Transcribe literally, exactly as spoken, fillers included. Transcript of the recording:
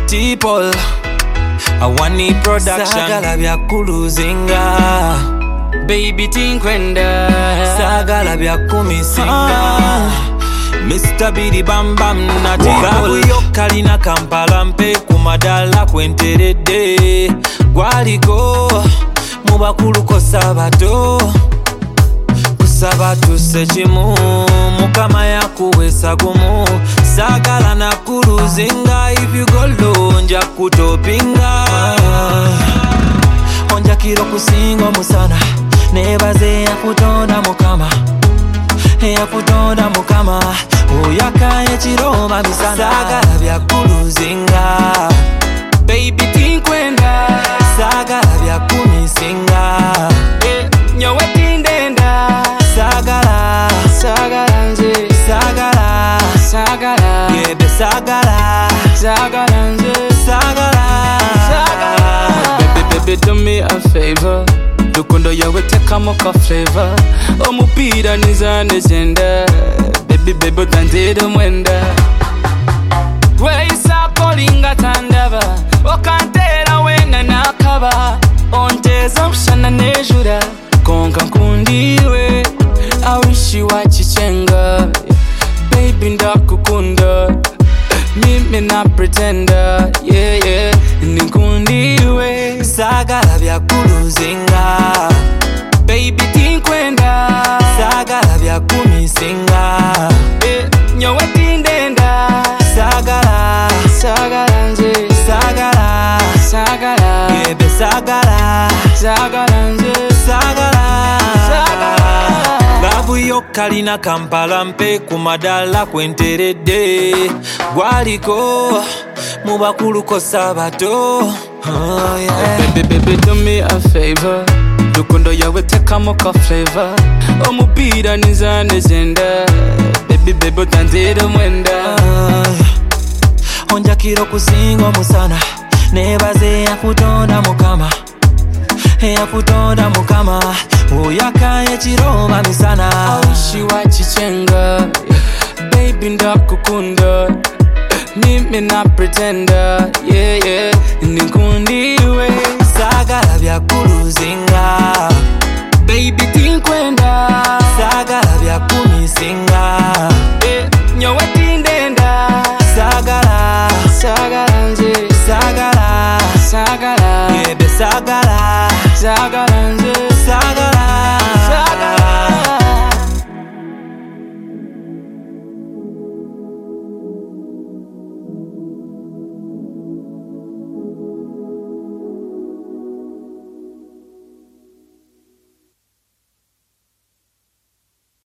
T-Paul Awani production Sagala bya kuluzinga Baby tinkwenda Sagala bya kumisinga Mister Bidi Bam Bam na T-Paul Yo kalina Kampala mpe kumadala kwenterede Gwaliko mubakulu ko sabato Kusabatu sechimu Mukama ya kuwesa gumu Sagala na kuluzinga If you go low nja kutopinga Onja kiro kusingo musana Nebaze ya kutonda mukama Ya kutonda mukama Uyaka ya chiroma misana Sagala bya kuluzinga Baby tinkwenda Sagala bya kumisinga Nyowe tindenda Sagala Sagala nje Sagala Sagala Yebe sagala Sagala nje Sagala Sagala Baby baby do me a favor Dukundo yawe tekamo ka flavor Omupira nizane zenda Baby baby utandida mwenda Gweyisa kolinga tandaba Okantera wenga nakaba Onteza mshana nejura Konka nkundiwe I wish you wachichenga Baby ndakukunda Mimi na pretender Yeah yeah Ninkundiwe Sagala bya kuluzinga Baby tinkwenda Sagala bya kumisinga Nyowe tindenda Sagala Sagala nje Sagala Sagala Yebe sagala Sagala nje Sagala Sagala Gabu yo kalina Kampala mpe kumadala kwenterede Gwaliko mubakulu ko sabato Oh yeah Baby baby do me a favor Dukundo yawe tekamo ka flavor Omupira nizane zenda Baby baby utandida mwenda uh, Onja kiro kusingo musana Nebaze ya kutonda mukama Ya kutonda mukama Uyaka ya chiroma misana I wish you wachichenga Baby ndakukunda Mimi na pretender Yeah yeah Ninkundi